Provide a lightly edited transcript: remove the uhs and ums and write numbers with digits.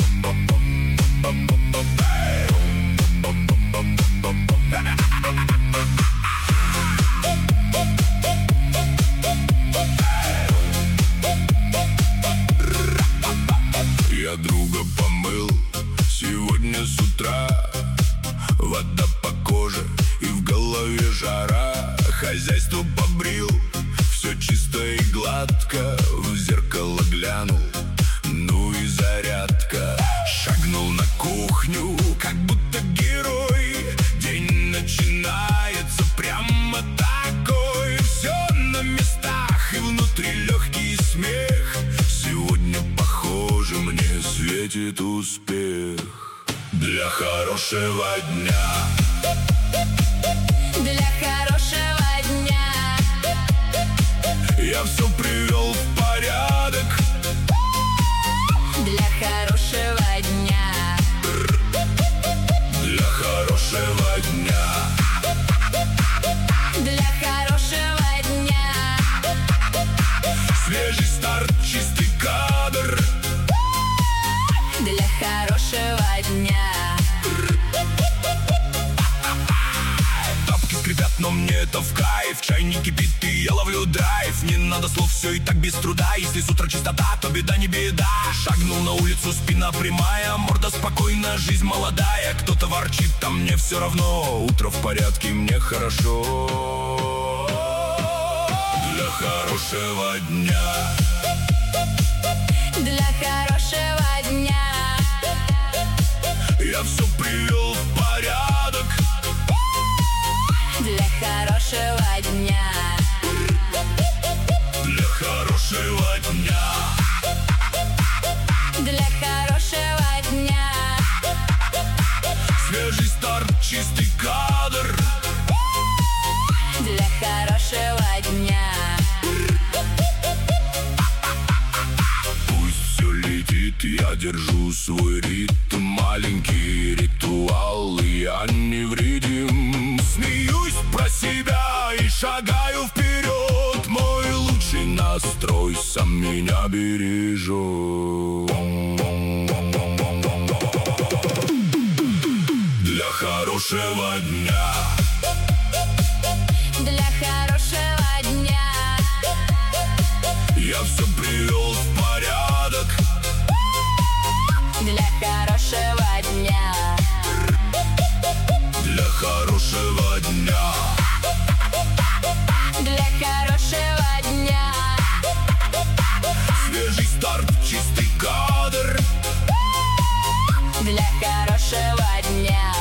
Я друга помыл сегодня с утра. Вода по коже и в голове жара. Хозяйство побрил, все чисто и гладко. В зеркало глянул, ну и зарядка. Шагнул на кухню, как будто герой. День начинается прямо такой. Все на местах и внутри легкий смех. Сегодня, похоже, мне светит успех. Для хорошего дня. Для хорошего дня Я все привел в порядок. Для хорошего дня. Для хорошего дня. Для хорошего дня. Свежий старт, чистый кадр. Для хорошего дня. Тапки скрипят, но мне это в кайф. Чайник кипит и я ловлю драйв. Не надо слов, все и так без труда. Если с утра чистота, то беда не беда. Шагнул на улицу, спина прямая, морда спокойна, жизнь молодая. Кто-то ворчит, а мне все равно. Утро в порядке, мне хорошо. Для хорошего дня. Для хорошего дня. Я все привел в порядок. Для хорошего дня. Для хорошего дня. Для хорошего дня. Свежий старт, чистый кадр. Для хорошего дня. Пусть все летит, я держу свой ритм. Маленький ритуал, и я невредим. Смеюсь про себя и шагаю вперед. Мой лучший настрой сам меня бережет. Для хорошего дня. Для хорошего дня. Я все привел в порядок. Для хорошего дня. Для хорошего дня. Для хорошего дня. Свежий старт, чистый кадр. Для хорошего дня.